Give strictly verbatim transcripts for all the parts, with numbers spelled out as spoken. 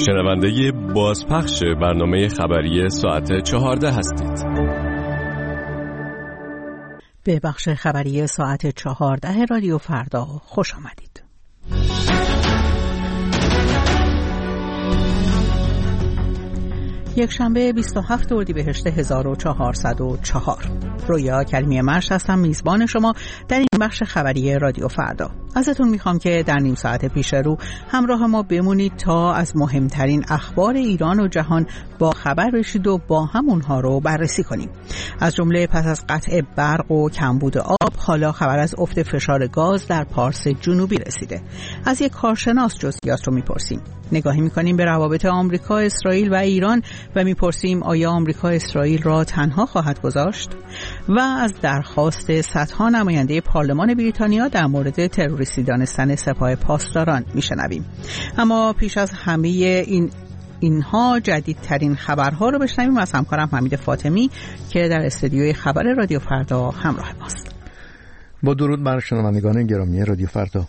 شنونده بازپخش برنامه خبری ساعت چهارده هستید. به بخش خبری ساعت چهارده رادیو فردا خوش آمدید. یک شنبه بیست و هفتم اردیبهشت هزار و چهارصد و چهار. رویا کریمی مرش هستم، میزبان شما در این بخش خبری رادیو فردا. ازتون میخوام که در نیم ساعت پیش رو همراه ما بمونید تا از مهمترین اخبار ایران و جهان با خبر بشید و با هم اونها رو بررسی کنیم. از جمله پس از قطع برق و کمبود آب، حالا خبر از افت فشار گاز در پارس جنوبی رسیده. از یک کارشناس جزئیات رو میپرسیم. نگاهی میکنیم به روابط آمریکا، اسرائیل و ایران و میپرسیم آیا آمریکا اسرائیل را تنها خواهد گذاشت؟ و از درخواست صدها نماینده پارلمان بریتانیا در مورد تروریستی دانستن سپاه پاسداران میشنویم. اما پیش از همه این اینها جدیدترین خبرها رو بشنویم از همکارم حمید فاطمی که در استودیوی خبر رادیو فردا همراه ماست. با درود بر شنوندگان گرامی رادیو فردا.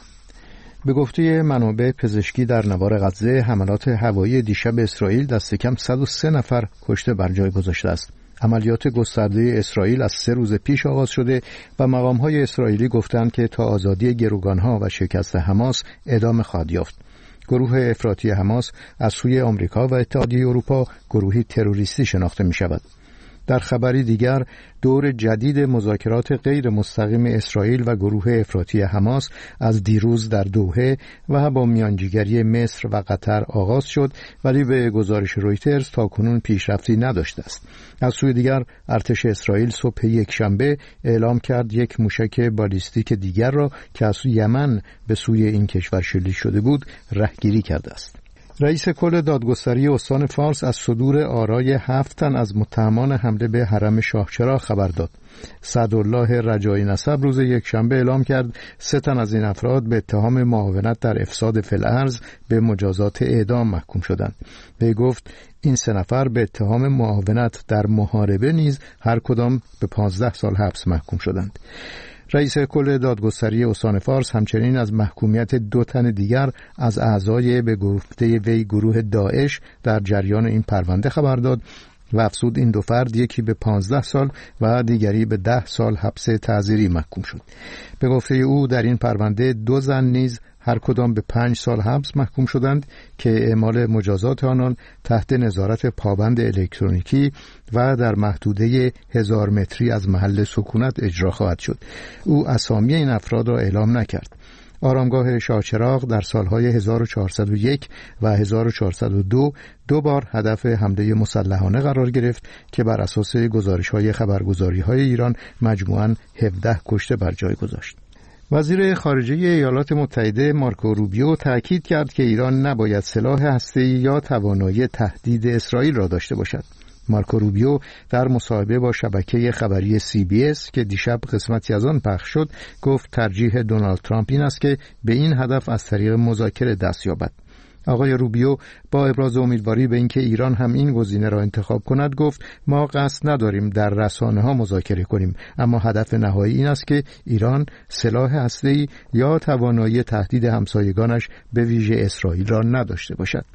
به گفته منابع پزشکی در نوار غزه، حملات هوایی دیشب اسرائیل دست کم صد و سه نفر کشته بر جای گذاشته است. عملیات گسترده اسرائیل از سه روز پیش آغاز شده و مقام‌های اسرائیلی گفتند که تا آزادی گروگان‌ها و شکست حماس ادامه خواهد یافت. گروه افراطی حماس از سوی آمریکا و اتحادیه اروپا گروهی تروریستی شناخته می‌شود. در خبری دیگر، دور جدید مذاکرات غیر مستقیم اسرائیل و گروه افراطی حماس از دیروز در دوحه و با میانجیگری مصر و قطر آغاز شد، ولی به گزارش رویترز تاکنون پیشرفتی نداشته است. از سوی دیگر، ارتش اسرائیل صبح یک شنبه اعلام کرد یک موشک بالیستیک دیگر را که از یمن به سوی این کشور شلیک شده بود رهگیری کرده است. رئیس کل دادگستری استان فارس از صدور آرای هفت تن از متهمان حمله به حرم شاهچراغ خبر داد. سعدالله رجایی نسب روز یکشنبه اعلام کرد سه تن از این افراد به اتهام معاونت در افساد فی الارض به مجازات اعدام محکوم شدند. وی گفت این سه نفر به اتهام معاونت در محاربه نیز هر کدام به پانزده سال حبس محکوم شدند. رئیس کل دادگستری استان فارس همچنین از محکومیت دو تن دیگر از اعضای به گفته وی گروه داعش در جریان این پرونده خبر داد و افزود این دو فرد یکی به پانزده سال و دیگری به ده سال حبس تعزیری محکوم شد. به گفته او در این پرونده دو زن نیز هر کدام به پنج سال حبس محکوم شدند که اعمال مجازات آنان تحت نظارت پابند الکترونیکی و در محدوده هزار متری از محل سکونت اجرا خواهد شد. او اسامی این افراد را اعلام نکرد. آرامگاه شاهچراغ در سالهای هزار و چهارصد و یک و هزار و چهارصد و دو دو بار هدف حمله مسلحانه قرار گرفت که بر اساس گزارش‌های خبرگزاری‌های ایران مجموعاً هفده کشته بر جای گذاشت. وزیر خارجه ایالات متحده مارکو روبیو تأکید کرد که ایران نباید سلاح هسته‌ای یا توانایی تهدید اسرائیل را داشته باشد. مارکو روبیو در مصاحبه با شبکه خبری سی بی اس که دیشب قسمتی از آن پخش شد گفت ترجیح دونالد ترامپ این است که به این هدف از طریق مذاکره دست یابد. آقای روبیو با ابراز امیدواری به اینکه ایران هم این گزینه را انتخاب کند گفت ما قصد نداریم در رسانه‌ها مذاکره کنیم، اما هدف نهایی این است که ایران سلاح هسته‌ای یا توانایی تهدید همسایگانش به ویژه اسرائیل را نداشته باشد.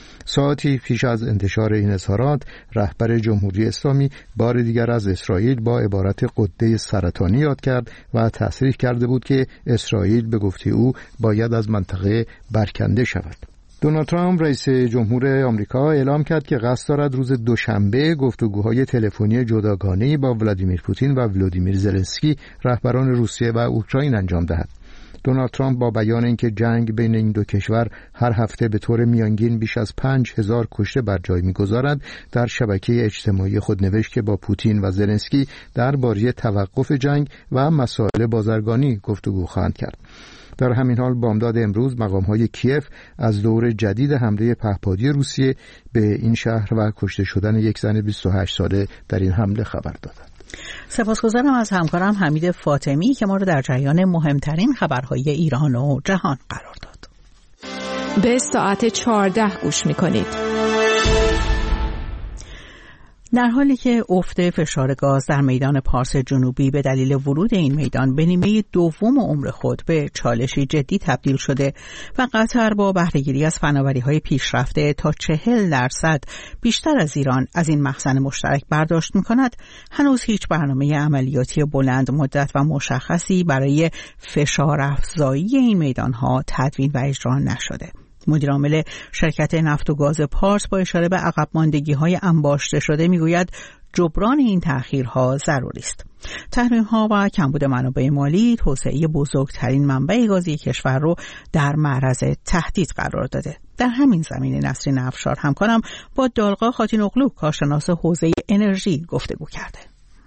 ساعتی پیش از انتشار این اظهارات، رهبر جمهوری اسلامی بار دیگر از اسرائیل با عبارت غده سرطانی یاد کرد و تصریح کرده بود که اسرائیل به گفته او باید از منطقه برکنده شود. دونالد ترامپ رئیس جمهور آمریکا اعلام کرد که قصد دارد روز دوشنبه گفتگوهای تلفنی جداگانه‌ای با ولادیمیر پوتین و ولودیمیر زلنسکی رهبران روسیه و اوکراین انجام دهد. دونالد ترامپ با بیان اینکه جنگ بین این دو کشور هر هفته به طور میانگین بیش از پنج هزار کشته بر جای می‌گذارد، در شبکه اجتماعی خود نوشت که با پوتین و زلنسکی درباره توقف جنگ و مسائل بازرگانی گفتگو خواهند کرد. در همین حال بامداد امروز مقام‌های کیف از دور جدید حمله پهپادی روسیه به این شهر و کشته شدن یک زن بیست و هشت ساله در این حمله خبر دادند. سپاسگزارم از همکارم حمید فاطمی که ما رو در جریان مهمترین خبرهای ایران و جهان قرار داد. به ساعت چهارده گوش می‌کنید. در حالی که افت فشار گاز در میدان پارس جنوبی به دلیل ورود این میدان به نیمه دوم عمر خود به چالشی جدی تبدیل شده و قطر با بهره‌گیری از فناوری‌های پیشرفته تا چهل درصد بیشتر از ایران از این مخزن مشترک برداشت می‌کند، هنوز هیچ برنامه عملیاتی بلند مدت و مشخصی برای فشار افزایی این میدان‌ها تدوین و اجرا نشده. مدیر عامل شرکت نفت و گاز پارس با اشاره به عقب ماندگی‌های انباشته شده میگوید جبران این تأخیرها ضروری است. تحریم‌ها و کمبود منابع مالی توسعه بزرگترین منبع گازی کشور رو در معرض تهدید قرار داده. در همین زمینه نسرین افشار همکارم با دالقا خاتینوغلو کارشناس حوزه انرژی گفتگو کرده.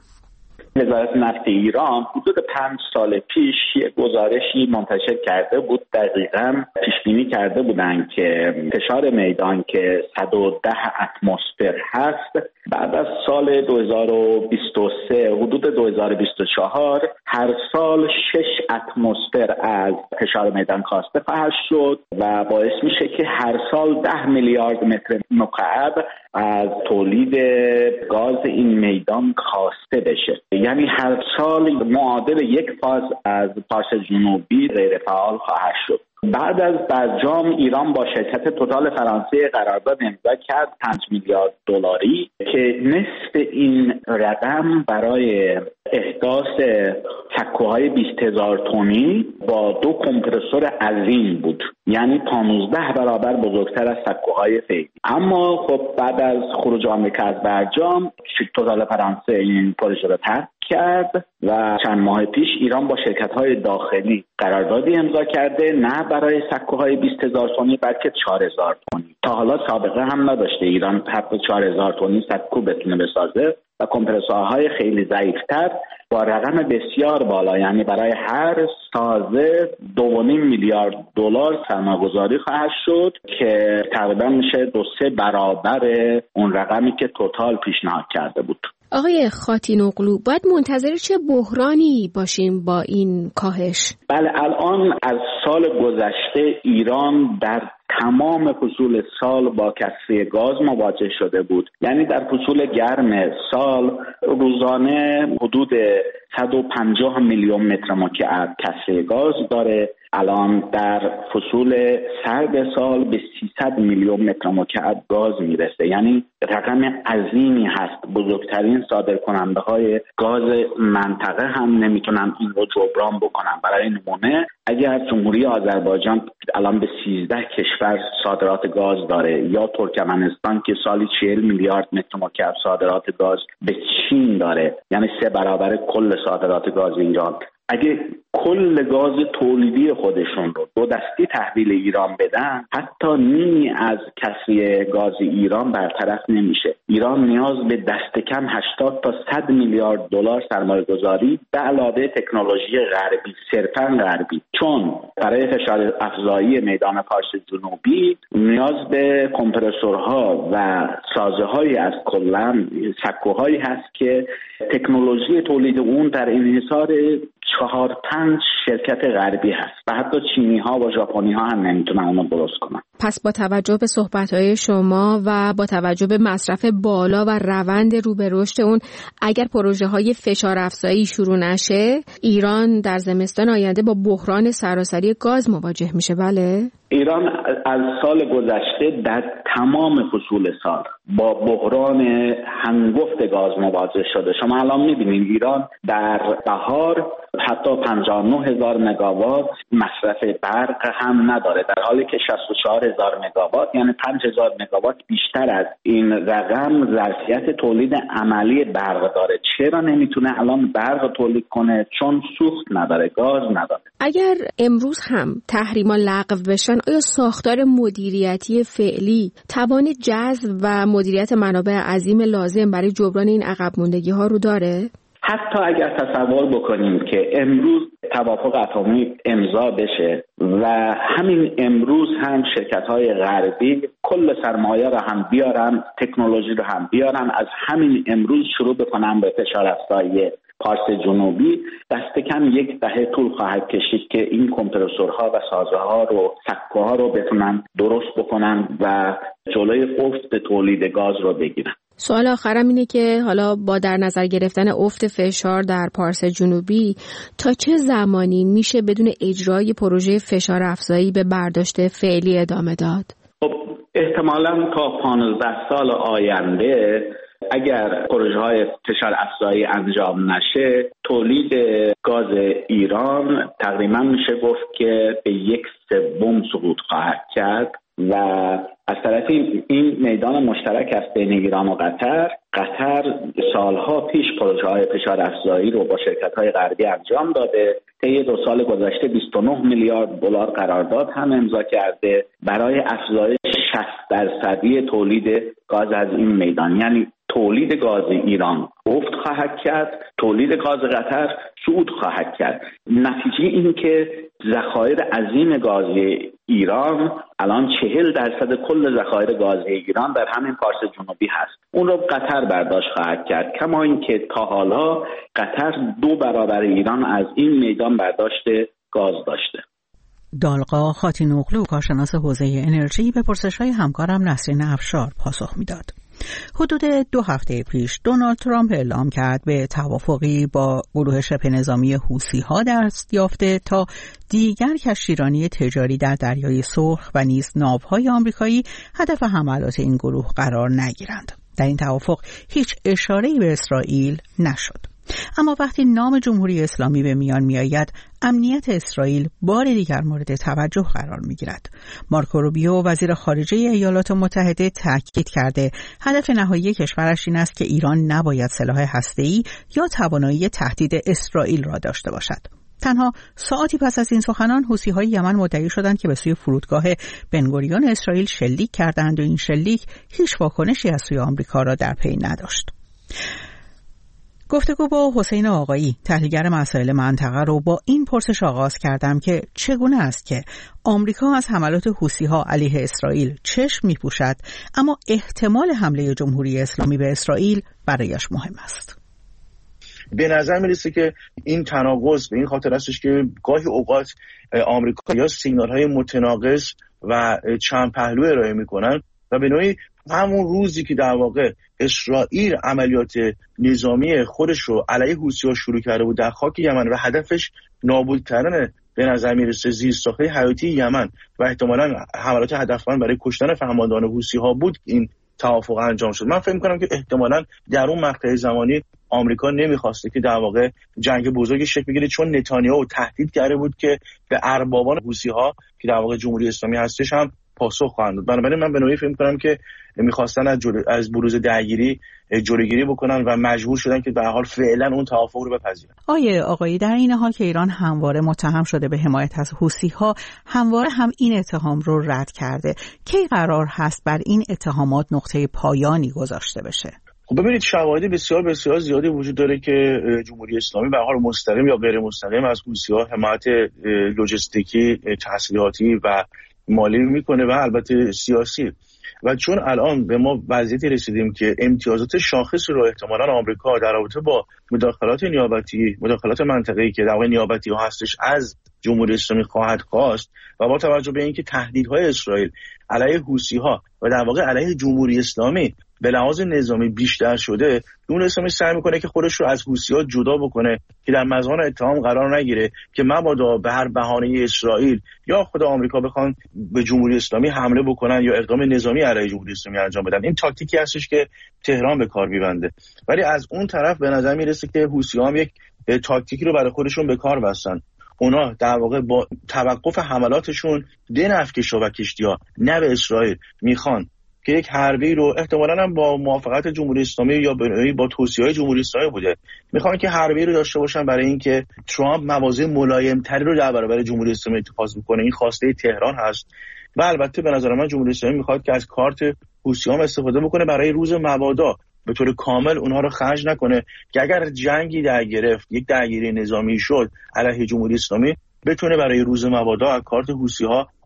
وزارت نفت ایران حدود پنج سال پیش یک گزارشی منتشر کرده بود. دقیقاً پیش بینی کرده بودند که فشار میدان که صد و ده اتمسفر هست بعد از سال دو هزار و بیست و سه حدود دو هزار و بیست و چهار هر سال شش اتمسفر از فشار میدان کاسته خواهد شد و باعث میشه که هر سال ده میلیارد متر مکعب از تولید گاز این میدان کاسته بشه. یعنی هر سال معادل یک فاز از پارس جنوبی غیر فعال خواهد شد. بعد از برجام ایران با شرکت توتال فرانسه قرارداد امضا کرد پنج میلیارد دلاری که نصف این رقم برای احداث سکوهای بیست هزار تنی با دو کمپرسور عظیم بود، یعنی پانزده برابر بزرگتر از سکوهای فعلی. اما خب بعد از خروج آمریکا از برجام توتال فرانسه این پروژه را ترک کرد و چند ماه پیش ایران با شرکت‌های داخلی قراردادی امضا کرده، نه برای سکوهای بیست هزار تنی بلکه چهار هزار تنی. تا حالا سابقه هم نداشته ایران حتی چهار هزار تنی سکو بتونه بسازه و کمپرسورهای خیلی ضعیف‌تر با رقم بسیار بالا، یعنی برای هر سازه دو و نیم میلیارد دلار سرمایه‌گذاری خواهد شد که تقریبا میشه دو سه برابر اون رقمی که توتال پیشنهاد کرده بود. آقای خاتینوغلو، باید منتظر چه بحرانی باشیم با این کاهش؟ بله، الان از سال گذشته ایران در تمام فصول سال با کسری گاز مواجه شده بود. یعنی در فصول گرم سال روزانه حدود صد و پنجاه میلیون متر مکعب کسری گاز داره. الان در فصول سرد سال به سیصد میلیون متر مکعب گاز میرسه. یعنی رقم عظیمی هست. بزرگترین صادرکننده های گاز منطقه هم نمیتونن این رو جبران بکنن. برای نمونه اگر جمهوری آذربایجان الان به سیزده کشور صادرات گاز داره، یا ترکمنستان که سالی چهل میلیارد متر مکعب صادرات گاز به چین داره، یعنی سه برابر کل صادرات گاز ایران، اگه کل گاز تولیدی خودشون رو دو دستی تحویل ایران بدن، حتی نیمی از کسری گاز ایران برطرف نمیشه. ایران نیاز به دست کم هشتاد تا صد میلیارد دلار سرمایه گذاری به علاوه تکنولوژی غربی، صرفاً غربی، چون برای فشار افزایی میدان پارس جنوبی نیاز به کمپرسورها و سازه‌هایی از کلاً سکوهایی هست که تکنولوژی تولید اون در انحصار چهار پنج شرکت غربی هست و حتی چینی ها و ژاپنی ها هم نمیتونن اونو درست کنن. پس با توجه به صحبت‌های شما و با توجه به مصرف بالا و روند رو به رشد اون، اگر پروژه‌های فشار افزایی شروع نشه، ایران در زمستان آینده با بحران سراسری گاز مواجه میشه. بله؟ ایران از سال گذشته در تمام فصول سال با بحران هنگفت گاز مواجه شده. شما الان می‌بینید ایران در بهار حتی پنجاه و نه هزار مگاوات مصرف برق هم نداره، در حالی که شصت و چهار هزار مگاوات، یعنی پنج هزار مگاوات بیشتر از این رقم ظرفیت تولید عملی برق داره. چرا نمیتونه الان برق تولید کنه؟ چون سوخت نداره، گاز نداره. اگر امروز هم تحریما لغو بشن، آیا ساختار مدیریتی فعلی توان جذب و مدیریت منابع عظیم لازم برای جبران این عقب ماندگی ها رو داره؟ حتی اگر تصور بکنیم که امروز توافق اتمی امضا بشه و همین امروز هم شرکت‌های غربی کل سرمایه را هم بیارن، تکنولوژی را هم بیارن، از همین امروز شروع بکنن به فشار افزایی پارس جنوبی، دست کم یک دهه طول خواهد کشید که این کمپرسورها و سازه‌ها رو، سکوها رو بتونن درست بکنن و جلوی افت تولید گاز رو بگیرن. سوال آخرم اینه که حالا با در نظر گرفتن افت فشار در پارس جنوبی تا چه زمانی میشه بدون اجرای پروژه فشار افزایی به برداشت فعلی ادامه داد؟ خب احتمالاً تا پانزده سال آینده اگر پروژه های فشار افزایی انجام نشه، تولید گاز ایران تقریبا میشه گفت که به یک سوم سقوط خواهد کرد و از طرف این میدان مشترک است بین ایران و قطر. قطر سالها پیش پروژه های فشار افزایی رو با شرکت های غربی انجام داده. طی دو سال گذشته بیست و نه میلیارد دلار قرارداد هم امضا کرده برای افزایش شصت درصدی تولید گاز از این میدان. یعنی تولید گاز ایران افت خواهد کرد، تولید گاز قطر صعود خواهد کرد. نتیجه این که ذخایر عظیم گاز ایران الان چهل درصد کل ذخایر گاز ایران در همین پارس جنوبی هست. اون رو قطر برداشت خواهد کرد، کما اینکه تا حالا قطر دو برابر ایران از این میدان برداشت گاز داشته. دالقا خاتینوغلو، کارشناس حوزه انرژی، به پرسش‌های همکارم نسرین افشار پاسخ میداد. حدود دو هفته پیش دونالد ترامپ اعلام کرد به توافقی با گروه شبه نظامی حوثی‌ها دست یافته تا دیگر کشتیرانی تجاری در دریای سرخ و نیز ناوهای آمریکایی هدف حملات این گروه قرار نگیرند. در این توافق هیچ اشاره‌ای به اسرائیل نشد. اما وقتی نام جمهوری اسلامی به میان می آید، امنیت اسرائیل بار دیگر مورد توجه قرار می گیرد. مارکو روبیو، وزیر خارجه ایالات متحده، تاکید کرده هدف نهایی کشورش این است که ایران نباید سلاح هسته‌ای یا توانایی تهدید اسرائیل را داشته باشد. تنها ساعتی پس از این سخنان، حوثی‌های یمن مدعی شدند که به سوی فرودگاه بنگوریون اسرائیل شلیک کردند و این شلیک هیچ واکنشی از سوی آمریکا را در پی نداشت. گفتگو با حسین آقایی، تحلیلگر مسائل منطقه، رو با این پرسش آغاز کردم که چگونه است که آمریکا از حملات حوثی‌ها علیه اسرائیل چشم می‌پوشد اما احتمال حمله جمهوری اسلامی به اسرائیل برایش مهم است. به نظر میرسه که این تناقض به این خاطر هستش که گاهی اوقات آمریکا یا سیگنال‌های متناقض و چند پهلو ارائه می‌کنن و به نوعی همون روزی که در واقع اسرائیل عملیات نظامی خودش رو علیه حوثی‌ها شروع کرده بود در خاک یمن و هدفش نابود کردن به نظر میرسه زیرساخت‌های حیاتی یمن و احتمالاً حملات هدفمند برای کشتن فرماندهان حوثی‌ها بود، این توافق انجام شد. من فکر می‌کنم که احتمالاً در اون مقطع زمانی آمریکا نمی‌خواسته که در واقع جنگ بزرگی شکل بگیره، چون نتانیاهو تهدید کرده بود که به اربابان حوثی‌ها که در واقع جمهوری اسلامی هستش هم پاسخ خواهند داد. بنابراین من به نوعی فکر می‌کنم که می‌خواستن از جلو... از بروز درگیری جلوگیری بکنن و مجبور شدن که به هر حال فعلا اون توافق رو بپذیرن. آیه آقایی، در این حال که ایران همواره متهم شده به حمایت از حوثی‌ها، همواره هم این اتهام رو رد کرده. کی قرار هست بر این اتهامات نقطه پایانی گذاشته بشه؟ خب ببینید، شواهد بسیار بسیار زیادی وجود داره که جمهوری اسلامی به هر حال مستقیم یا غیر مستقیم از حوثی‌ها حمایت لوجستیکی، تسلیحاتی و مالی میکنه و البته سیاسی. و چون الان به ما وضعیتی رسیدیم که امتیازات شاخصی رو احتمالاً آمریکا در رابطه با مداخلات نیابتی، مداخلات منطقه‌ای که در واقع نیابتی ها هستش از جمهوری اسلامی خواهد خواست و با توجه به اینکه تهدیدهای اسرائیل علیه حوثی‌ها و در واقع علیه جمهوری اسلامی به لحاظ نظامی بیشتر شده، جمهوری اسلامی سعی میکنه که خودش رو از حوثی‌ها جدا بکنه که در مزان اتهام قرار نگیره که مبادا به هر بهانه اسرائیل یا خود آمریکا بخوان به جمهوری اسلامی حمله بکنن یا اقدام نظامی علیه جمهوری اسلامی انجام بدن. این تاکتیکی هستش که تهران به کار میبنده. ولی از اون طرف به نظر میرسه که حوثی‌ها هم یک تاکتیکی رو برای خودشون به کار بستن. اونا در واقع با توقف حملاتشون به نفت و کشتی‌ها نه به اسرائیل میخوان که یک حربی رو احتمالاً هم با موافقت جمهوری اسلامی یا با توصیه‌های جمهوری اسلامی بوده، میخوان که حربی رو داشته باشن برای اینکه ترامپ مواضع ملایم‌تری رو در برابر جمهوری اسلامی اتخاذ بکنه. این خواسته تهران هست و البته به نظر من جمهوری اسلامی میخواد که از کارت حوثی‌ها استفاده بکنه برای روز مبادا به طور کامل اونها رو خرج نکنه که اگر جنگی در گرفت، یک درگیری نظامی شد علیه جمهوری اسلامی، بتونه برای روز مبادا از کارت حوثی‌ها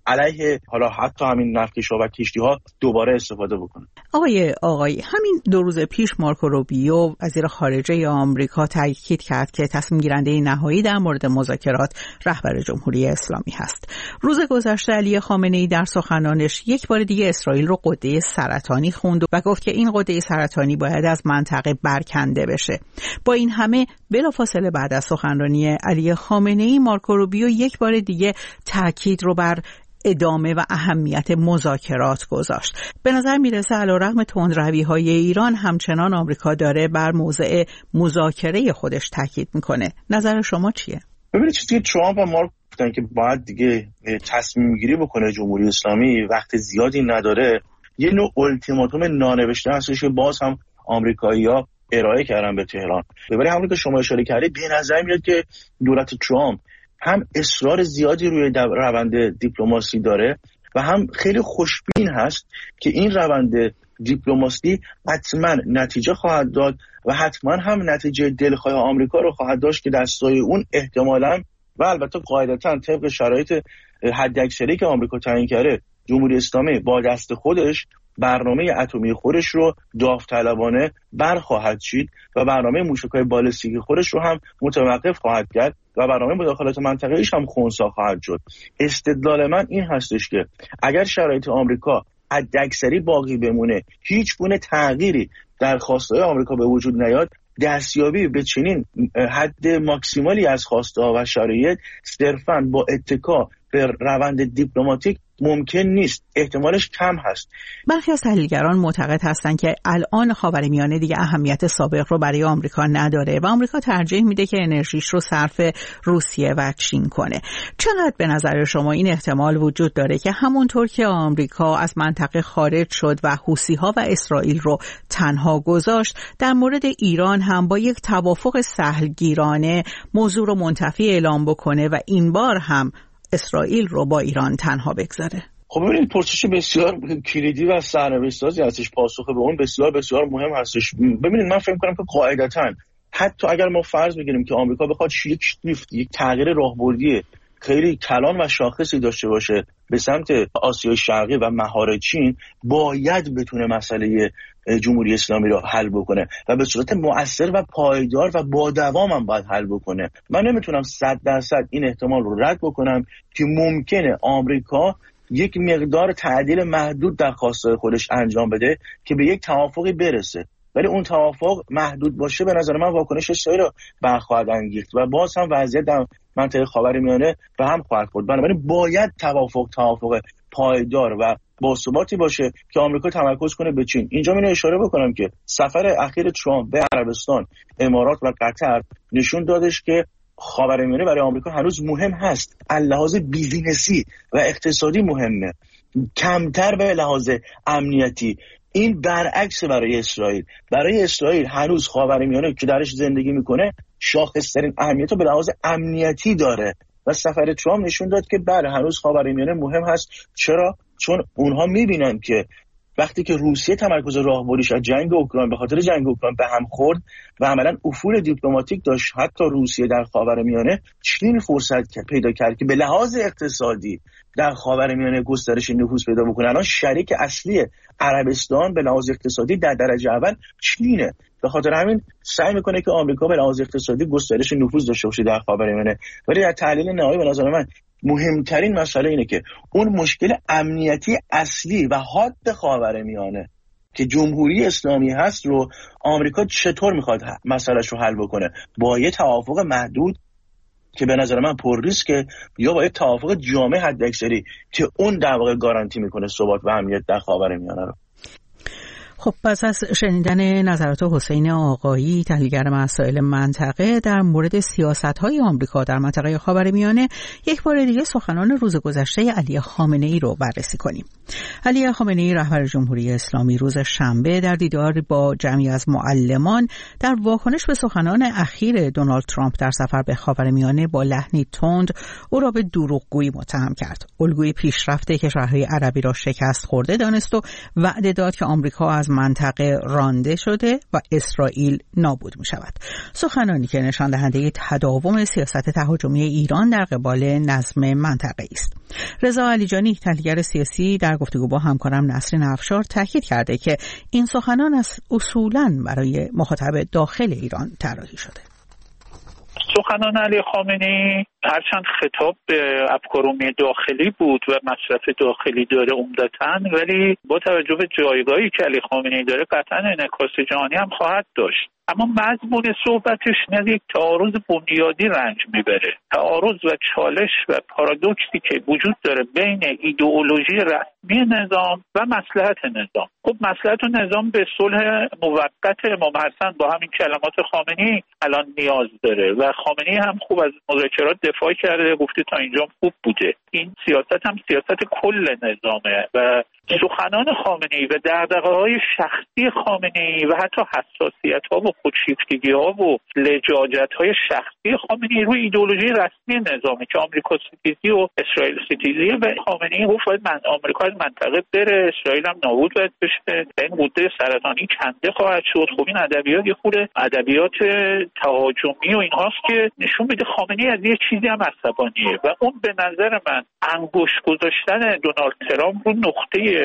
علیه حالا حتی همین نفتکش‌ها و کشتی‌ها دوباره استفاده بکنه. آقای آقایی همین دو روز پیش مارکو روبیو وزیر خارجه آمریکا تاکید کرد که تصمیم گیرنده نهایی در مورد مذاکرات رهبر جمهوری اسلامی هست. روز گذشته علی خامنه‌ای در سخنانش یک بار دیگه اسرائیل رو غده سرطانی خوند و گفت که این غده سرطانی باید از منطقه برکنده بشه. با این همه بلافاصله بعد از سخنرانی علی خامنه‌ای مارکو روبیو یک بار دیگه تاکید رو بر ادامه و اهمیت مذاکرات گذاشت. به نظر میرسه علیرغم تندروی‌های ایران همچنان آمریکا داره بر موضع مذاکره خودش تاکید میکنه. نظر شما چیه؟ ببینید چیزی که ترامپ و مارک گفتن که باید دیگه تصمیم گیری بکنه جمهوری اسلامی، وقت زیادی نداره، یه نوع التیماتوم نانوشته هستش که باز هم آمریکایی‌ها ارائه کردن به تهران. ولی همون که شما اشاره کردید به نظر میاد که دولت ترامپ هم اصرار زیادی روی روند دیپلماسی داره و هم خیلی خوشبین هست که این روند دیپلماسی حتما نتیجه خواهد داد و حتما هم نتیجه دلخواه آمریکا رو خواهد داشت که دستای اون احتمالاً و البته قاعدتاً طبق شرایط حداکثری که آمریکا تعیین کرده جمهوری اسلامی با دست خودش برنامه اتمی خودش رو داوطلبانه برخواهد چید و برنامه موشک‌های بالستیکی خودش رو هم متوقف خواهد کرد و برنامه مداخلات منطقه‌ایش هم خنثی خواهد شد. استدلال من این هستش که اگر شرایط آمریکا حداکثری باقی بمونه، هیچ گونه تغییری در خواسته‌های آمریکا به وجود نیاد، دستیابی به چنین حد ماکسیمالی از خواسته‌ها و شرایط صرفاً با اتکا به روند دیپلماتیک ممکن نیست، احتمالش کم هست. برخی از تحلیلگران معتقد هستند که الان خاورمیانه دیگه اهمیت سابق رو برای آمریکا نداره و آمریکا ترجیح میده که انرژیش رو صرف روسیه و چین کنه. چقدر به نظر شما این احتمال وجود داره که همونطور که آمریکا از منطقه خارج شد و حوثی‌ها و اسرائیل رو تنها گذاشت، در مورد ایران هم با یک توافق سهلگیرانه موضوع رو منتفی اعلام بکنه و این بار هم اسرائیل رو با ایران تنها بگذاره؟ خب ببینید پرسش بسیار کلیدی و سرنوشت‌سازی هستش، پاسخ به اون بسیار بسیار مهم هستش. ببینید من فکر می‌کنم که قاعدتاً حتی اگر ما فرض بگیریم که آمریکا بخواد یک شیفت، یک تغییر راهبردی خیلی کلان و شاخصی داشته باشه به سمت آسیای شرقی و مهار چین، باید بتونه مسئله جمهوری اسلامی رو حل بکنه و به صورت مؤثر و پایدار و با دوام هم باید حل بکنه. من نمیتونم صد درصد این احتمال رو رد بکنم که ممکنه آمریکا یک مقدار تعدیل محدود در خواسته‌های خودش انجام بده که به یک توافقی برسه، ولی اون توافق محدود باشه به نظر من واکنش اسرائیل رو برخواهد انگیخت و باز هم وضعیت در منطقه خاورمیانه به هم خواهد خورد. بنابراین باید توافق توافق پایدار و باثباتی باشه که آمریکا تمرکز کنه به چین. اینجا من اشاره بکنم که سفر اخیر ترامپ به عربستان، امارات و قطر نشون دادش که خاورمیانه برای آمریکا هنوز مهم هست، از لحاظ بیزینسی و اقتصادی مهمه، کمتر به لحاظ امنیتی. این برعکس برای اسرائیل. برای اسرائیل هنوز خاورمیانه که درش زندگی میکنه شاخص‌ترین اهمیت رو به لحاظ امنیتی داره و سفر ترامپ نشون داد که بله هنوز خاورمیانه مهم هست. چرا؟ چون اونها میبینن که وقتی که روسیه تمرکز راهبردیش از جنگ اوکراین به خاطر جنگ اوکراین به هم خورد و عملاً افول دیپلماتیک داشت حتی روسیه در خاورمیانه، چین فرصت پیدا کرد که به لحاظ اقتصادی در خاورمیانه گسترش نفوذ پیدا بکنه. الان شریک اصلی عربستان به لحاظ اقتصادی در درجه اول چینه. به خاطر همین سعی میکنه که آمریکا به لحاظ اقتصادی گسترش نفوذ داشته باشه در خاورمیانه. ولی در تحلیل نهایی به نظر من مهمترین مسئله اینه که اون مشکل امنیتی اصلی و حاد خاورمیانه که جمهوری اسلامی هست رو آمریکا چطور میخواد مسئلهش رو حل بکنه؟ با یه توافق محدود که به نظر من پر ریسکه، یا با یه توافق جامع حداکثری که اون در واقع گارانتی میکنه ثبات و امنیت در خاورمیانه رو. خب پس از شنیدن نظرات حسین آقایی تحلیلگر مسائل منطقه در مورد سیاست‌های آمریکا در منطقه خاورمیانه، یک بار دیگه سخنان روز گذشته علی خامنه‌ای رو بررسی کنیم. علی خامنه‌ای رهبر جمهوری اسلامی روز شنبه در دیدار با جمعی از معلمان در واکنش به سخنان اخیر دونالد ترامپ در سفر به خاورمیانه با لحنی تند او را به دروغگویی متهم کرد. الگوی پیشرفت کشورهای عربی را شکست خورده دانست و وعده داد که آمریکا از منطقه رانده شده و اسرائیل نابود می شود. سخنانی که نشان دهنده تداوم سیاست تهاجمی ایران در قبال نظم منطقه است. رضا علیجانی تحلیلگر سیاسی در گفتگو با همکارم نسرین افشار تاکید کرده که این سخنان از اصولاً برای مخاطب داخل ایران طراحی شده. سخنان علی خامنه‌ای هرچند خطاب به افکار عمومی داخلی بود و مصرف داخلی داره عمدتاً، ولی با توجه به جایگاهی که علی خامنه‌ای داره قطعاً انعکاس جهانی هم خواهد داشت. اما مضمون صحبتش از یک تعارض بنیادی رنج میبره، تعارض و چالش و پارادوکسی که وجود داره بین ایدئولوژی رسمی نظام و مصلحت نظام. خب مصلحت و نظام به صلح موقت امام حسن با همین کلمات خامنه‌ای الان نیاز داره و خامنه‌ای هم خوب از مذاکرات دفاع کرده، گفته تا اینجا خوب بوده. این سیاست هم سیاست کل نظامه و سخنان خامنه‌ای و دغدغه‌های شخصی خامنه‌ای و حتی حساسیت‌ها و خودشیفتگی‌ها و لجاجت‌های شخصی خامنه‌ای روی ایدئولوژی رسمی نظامی که آمریکا ستیزی و اسرائیل ستیزی و خامنه‌ای گفت باید من آمریکا از منطقه بره، اسرائیل هم نابود باید بشه، این مدت سرطانی کنده خواهد شد. خب این ادبیات یه خورده ادبیات تهاجمی و اینهاست که نشون میده خامنه‌ای از یه چیزی هم عصبانیه و اون به نظر من انگشت گذاشتن دونالد ترامپ رو نقطه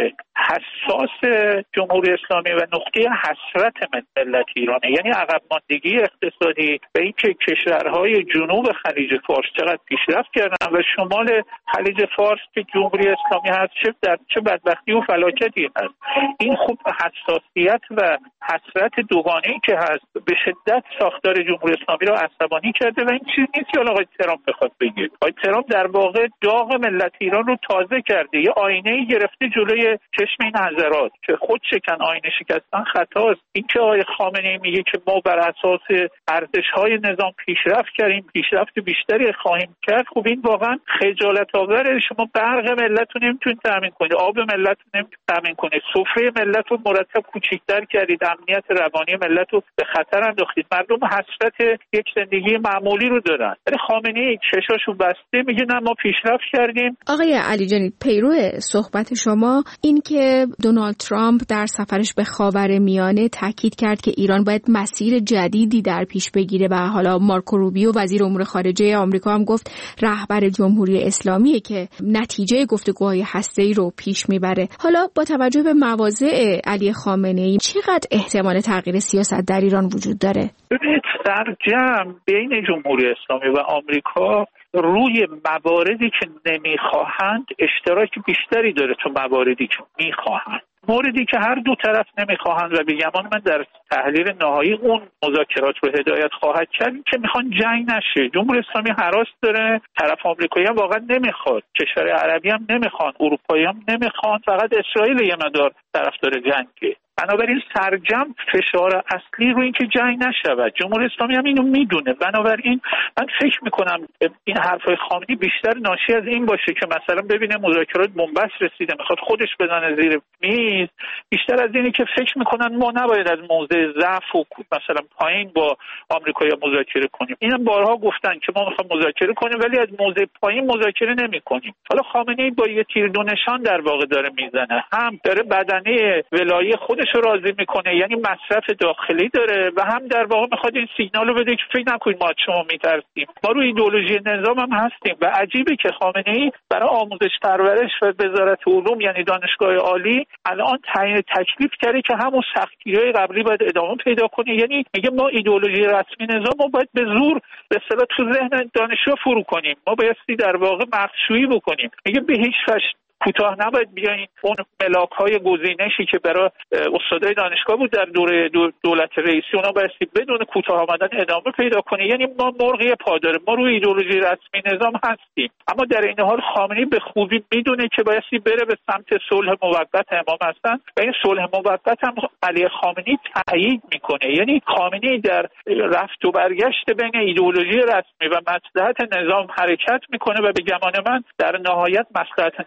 حساس جمهوری اسلامی و نقطه حسرت ملت ایرانه، یعنی عقب ماندگی اقتصادی و اینکه کشورهای جنوب خلیج فارس چقدر پیشرفت کردن و شمال خلیج فارس که جمهوری اسلامی هست چه در چه بدبختی و فلاکتی هست. این خوب حساسیت و حسرت دوگانه‌ای که هست به شدت ساختار جمهوری اسلامی رو عصبانی کرده و این چیزی نیست که آقای ترامپ بخواد بگه. آقای ترامپ در واقع داغ ملت ایران رو تازه کرده، یه آینه‌ای گرفته جلوی چشم این حضرات که خود شکن آینه شکستن خطاست. این که آقای خامنه‌ای میگه که ما بر اساس ارزش‌های نظام پیشرفت کردیم، پیشرفت بیشتری خواهیم کرد، خب این واقعا خجالت آوره. شما برق ملت رو نمیتونید تامین کنید، آب ملت رو نمیتونید تامین کنید، سفره ملت رو مرتب کوچیک‌تر کردید، امنیت روانی ملت رو به خطر انداختید. مردم حسرت یک زندگی معمولی رو دارن. ولی خامنه‌ای چشاشو بسته میگه نه ما پیشرفت کردیم. آقای علیجانی، پیرو صحبت شما این که دونالد ترامپ در سفرش به خاورمیانه تاکید کرد که ایران باید مسیر جدیدی در پیش بگیره و حالا مارکو روبیو وزیر امور خارجه آمریکا هم گفت رهبر جمهوری اسلامی که نتیجه گفتگوهای هسته‌ای رو پیش میبره. حالا با توجه به مواضع علی خامنه‌ای چقدر احتمال تغییر سیاست در ایران وجود داره؟ ببینید در جمع بین جمهوری اسلامی و آمریکا روی مواردی که نمیخواهند اشتراک بیشتری داره تو مواردی که میخواهند. موردی که هر دو طرف نمیخواهند و به گمان من در تحلیل نهایی اون مذاکرات رو هدایت خواهد کرد که میخوان جنگ نشه. جمهوری اسلامی هراس داره، طرف آمریکایی هم واقعا نمیخواد، کشور عربی هم نمیخوان، اروپایی هم نمیخوان، فقط اسرائیل یه مدار طرفدار جنگه. بنابراین سرجم فشار اصلی رو این که جنگ نشود. جمهوری اسلامی هم اینو میدونه. بنابراین من فکر میکنم این حرفای خامنه‌ای بیشتر ناشی از این باشه که مثلا ببینه مذاکرات بنبست رسیده میخواد خودش بزنه زیر میز، بیشتر از اینه که فکر میکنن ما نباید از موضع ضعف و مثلا پایین با آمریکایی‌ها مذاکره کنیم. اینم بارها گفتن که ما میخوایم مذاکره کنیم ولی از موضع پایین مذاکره نمیکنیم. حالا خامنه‌ای با یه تیر دو نشان در واقع داره میزنه، هم داره بدنه ولایی خودش رو راضی میکنه، یعنی مصرف داخلی داره، و هم در واقع میخواد این سیگنالو بده که فکر نکنید ما از شما میترسیم، ما روی ایدئولوژی نظام هم هستیم. و عجیبه که خامنه‌ای برای آموزش پرورش و وزارت علوم یعنی دانشگاه عالی الان تعیین تکلیف کرده که همون سختگیری‌های قبلی باید ادامه پیدا کنه. یعنی میگه ما ایدئولوژی رسمی نظام رو باید به زور به اصطلاح تو ذهن دانشجو فرو کنیم، ما بایستی در واقع مخشویی بکنیم. میگه به هیچ وجه کوتاه نباید بیاین اون ملاک‌های گزینشی که برای استادای دانشگاه بود در دوره دولت رئیسی اونا بایستی بدون کوتاه آمدن ادامه پیدا کنه. یعنی ما مرغی پاداره، ما روی ایدئولوژی رسمی نظام هستیم، اما در این حال خامنه‌ای به خوبی میدونه که بایستی بره به سمت صلح موقت امام حسن و این صلح موقت هم علی خامنه‌ای تایید میکنه. یعنی خامنه‌ای در رفت و برگشت بین ایدئولوژی رسمی و مصلحت نظام حرکت میکنه و به گمان من در نهایت مصلحت نظام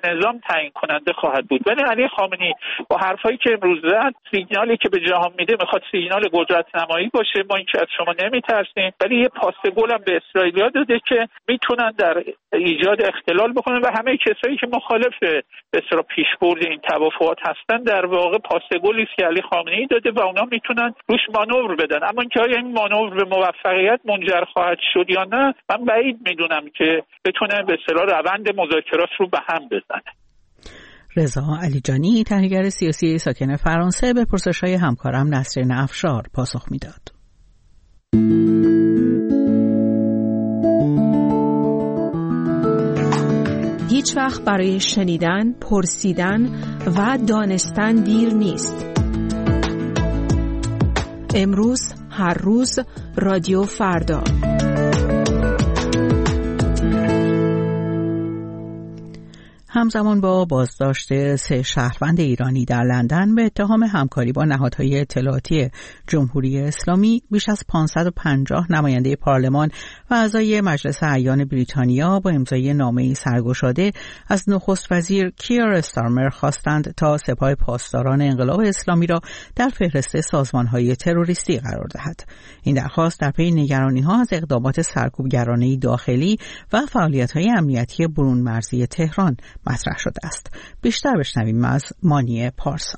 تعیین کننده خواهد بود. ولی علی خامنه‌ای با حرفایی که امروز زد، سیگنالی که به جهان میده میخواد سیگنال قدرت نمایی باشه، ما اینکه از شما نمیترسیم، ولی یه پاس گل هم به اسرائیلیا داده که میتونن در ایجاد اختلال بکنن و همه کسایی که مخالف به اصطلاح پیشبرد این توافقات هستن در واقع پاس گلی است که علی خامنه‌ای داده و اونا میتونن روش مانور بدن. اما اینکه آیا این مانور به موفقیت منجر خواهد شد یا نه، من بعید میدونم که بتونه به اصطلاح روند مذاکرات رو به هم بزنه. رضا علیجانی، تحلیلگر سیاسی ساکن فرانسه، به پرسش‌های همکارم نسرین افشار پاسخ میداد. هیچ وقت برای شنیدن، پرسیدن و دانستن دیر نیست. امروز، هر روز، رادیو فردا. همزمان با بازداشت سه شهروند ایرانی در لندن به اتهام همکاری با نهادهای اطلاعاتی جمهوری اسلامی، بیش از پانصد و پنجاه نماینده پارلمان و اعضای مجلس اعیان بریتانیا با امضای نامه‌ای سرگشاده از نخست وزیر کیر استارمر خواستند تا سپاه پاسداران انقلاب اسلامی را در فهرست سازمان‌های تروریستی قرار دهد. این درخواست در پی نگرانی‌ها از اقدامات سرکوبگرانه داخلی و فعالیت‌های امنیتی برون مرزی تهران مطرح شده است. بیشتر بشنویم از مانی پارسا.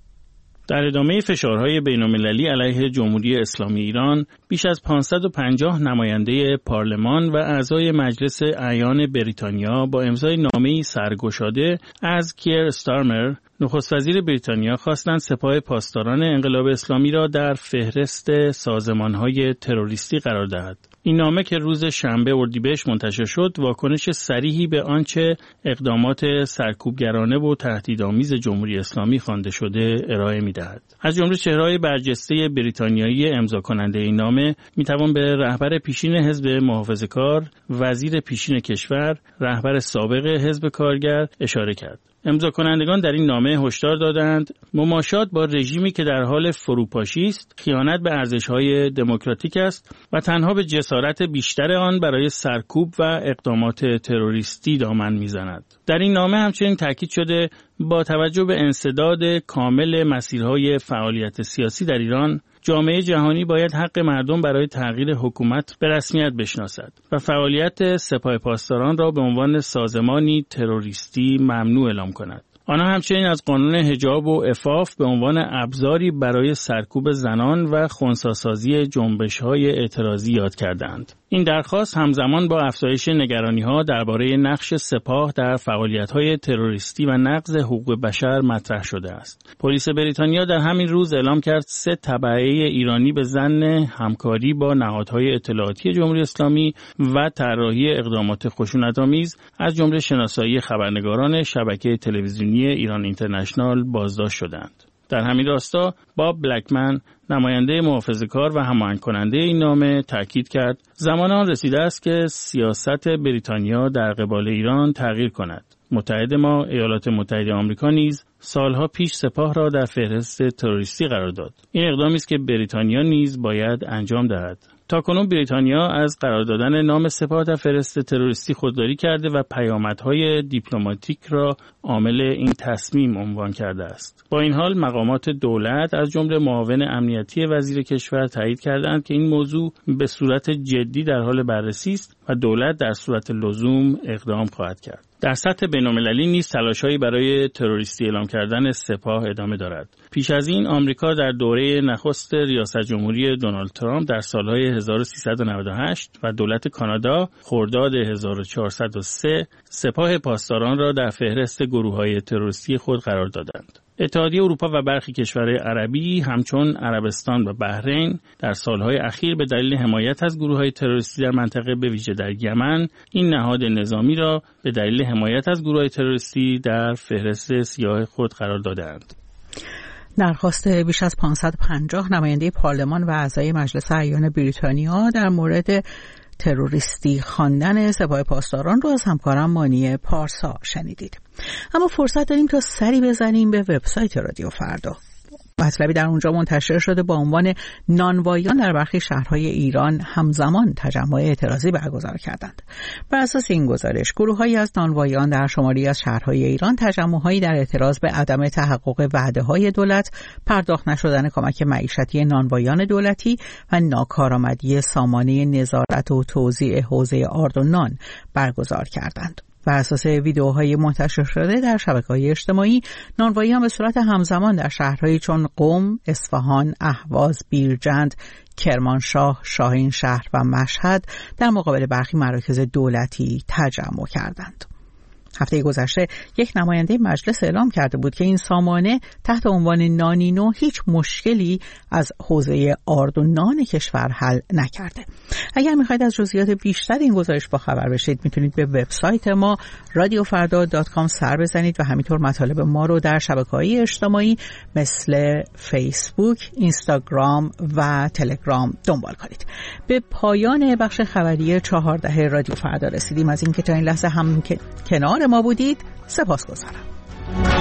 در ادامه فشارهای بین‌المللی علیه جمهوری اسلامی ایران، بیش از پانصد و پنجاه نماینده پارلمان و اعضای مجلس اعیان بریتانیا با امضای نامه‌ای سرگشاده از کیر استارمر، نخست وزیر بریتانیا، خواستند سپاه پاسداران انقلاب اسلامی را در فهرست سازمان‌های تروریستی قرار دهد. این نامه که روز شنبه اردیبهشت منتشر شد، واکنش صریحی به آنچه اقدامات سرکوبگرانه و تهدیدآمیز جمهوری اسلامی خوانده شده ارائه می‌دهد. از جمله چهره‌های برجسته بریتانیایی امضا کننده این نامه می‌توان به رهبر پیشین حزب محافظه‌کار، وزیر پیشین کشور، رهبر سابق حزب کارگر اشاره کرد. امضا کنندگان در این نامه هشدار دادند مماشات با رژیمی که در حال فروپاشی است، خیانت به ارزش‌های دموکراتیک است و تنها به جسارت بیشتر آن برای سرکوب و اقدامات تروریستی دامن می‌زند. در این نامه همچنین تاکید شده با توجه به انسداد کامل مسیرهای فعالیت سیاسی در ایران، جامعه جهانی باید حق مردم برای تغییر حکومت به رسمیت بشناسد و فعالیت سپاه پاسداران را به عنوان سازمانی تروریستی ممنوع اعلام کند. آنها همچنین از قانون حجاب و عفاف به عنوان ابزاری برای سرکوب زنان و خنثی‌سازی جنبش‌های اعتراضی یاد کردند. این درخواست همزمان با افزایش نگرانی‌ها درباره نقش سپاه در فعالیت‌های تروریستی و نقض حقوق بشر مطرح شده است. پلیس بریتانیا در همین روز اعلام کرد سه تبعه ایرانی به ظن همکاری با نهادهای اطلاعاتی جمهوری اسلامی و طراحی اقدامات خشونت‌آمیز از جمله شناسایی خبرنگاران شبکه تلویزیونی ایران اینترنشنال بازداشت شدند. در همین راستا باب بلکمن، نماینده محافظه‌کار و هماهنگ کننده این نامه، تاکید کرد زمان آن رسیده است که سیاست بریتانیا در قبال ایران تغییر کند. متحد ما، ایالات متحده آمریکا نیز سالها پیش سپاه را در فهرست تروریستی قرار داد. این اقدامی است که بریتانیا نیز باید انجام دهد. تاکنون بریتانیا از قرار دادن نام سپاه در فهرست تروریستی خودداری کرده و پیامدهای دیپلماتیک را عامل این تصمیم عنوان کرده است. با این حال مقامات دولت از جمله معاون امنیتی وزیر کشور تایید کردند که این موضوع به صورت جدی در حال بررسی است و دولت در صورت لزوم اقدام خواهد کرد. در سطح بین‌المللی نیز تلاش‌هایی برای تروریستی اعلام کردن سپاه ادامه دارد. پیش از این آمریکا در دوره نخست ریاست جمهوری دونالد ترامپ در سالهای هزار و سیصد و نود و هشت و دولت کانادا خرداد هزار و چهارصد و سه سپاه پاسداران را در فهرست گروه‌های تروریستی خود قرار دادند. اتحادیه اروپا و برخی کشورهای عربی همچون عربستان و بحرین در سالهای اخیر به دلیل حمایت از گروه‌های تروریستی در منطقه به ویژه در یمن این نهاد نظامی را به دلیل حمایت از گروه‌های تروریستی در فهرست سیاه خود قرار دادند. درخواست بیش از پانصد و پنجاه نماینده پارلمان و اعضای مجلس اعیان بریتانیا در مورد تروریستی خواندن سپاه پاسداران رو از همکارم مانی پارسا شنیدید. اما فرصت داریم تا سری بزنیم به وبسایت رادیو فردا. مطلبی در اونجا منتشر شده با عنوان نانوایان در برخی شهرهای ایران همزمان تجمع اعتراضی برگزار کردند. بر اساس این گزارش گروه‌هایی از نانوایان در شماری از شهرهای ایران تجمع‌هایی در اعتراض به عدم تحقق وعده‌های دولت، پرداخت نشدن کمک معیشتی نانوایان دولتی و ناکارآمدی سامانه نظارت و توزیع حوزه آرد و نان برگزار کردند. بر اساس ویدیوهای منتشر شده در شبکه‌های اجتماعی، نانواییان به صورت همزمان در شهرهایی چون قم، اصفهان، اهواز، بیرجند، کرمانشاه، شاهینشهر و مشهد در مقابل برخی مراکز دولتی تجمع کردند. هفته گذشته یک نماینده مجلس اعلام کرده بود که این سامانه تحت عنوان نانینو هیچ مشکلی از حوزه آرد و نان کشور حل نکرده. اگر میخواید از جزئیات بیشتر این گزارش با خبر بشید، میتونید به وبسایت ما رادیو فردا دات کام سر بزنید و همینطور مطالب ما رو در شبکه‌های اجتماعی مثل فیسبوک، اینستاگرام و تلگرام دنبال کنید. به پایان بخش خبری چهارده رادیو فردا رسیدیم. از اینکه تا این لحظه هم کنار ما بودید سپاسگزارم.